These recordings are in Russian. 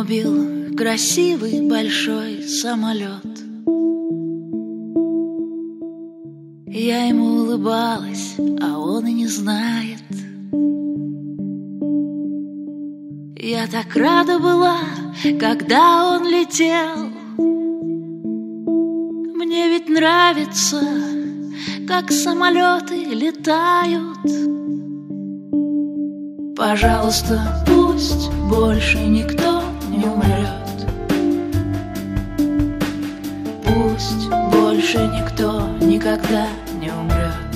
убил красивый большой самолет. Я ему улыбалась, а он и не знает. Я так рада была, когда он летел. Мне ведь нравится, как самолеты летают. Пожалуйста, пусть больше никто не умрет. Пусть больше никто никогда не умрет.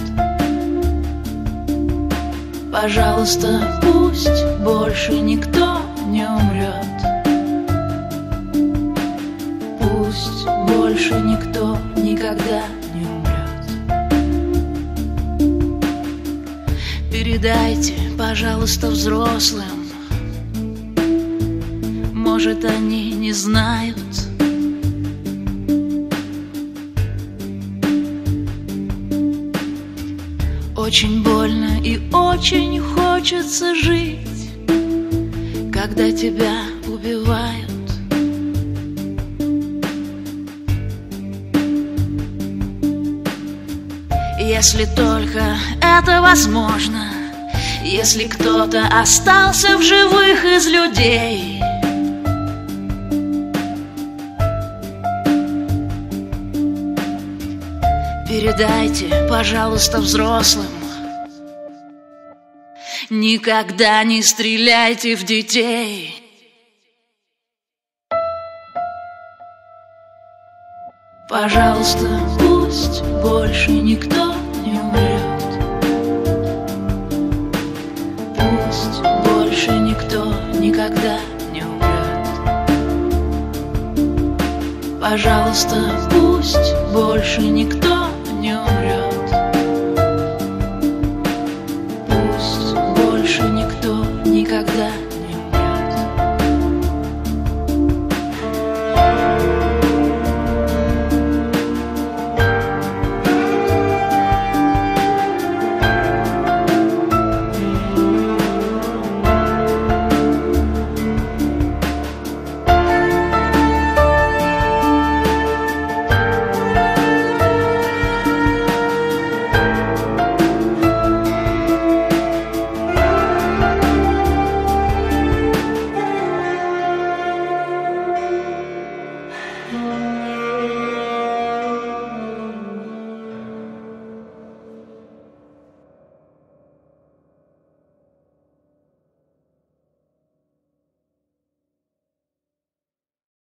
Пожалуйста, пусть больше никто не умрет. Пусть больше никто никогда не умрет. Передайте, пожалуйста, взрослым, может, они не знают. Очень больно и очень хочется жить, когда тебя убивают. Если только это возможно, если кто-то остался в живых из людей. Передайте, пожалуйста, взрослым, никогда не стреляйте в детей. Пожалуйста, пусть больше никто не умрет. Пусть больше никто никогда не умрет. Пожалуйста, пусть больше никто не умрет.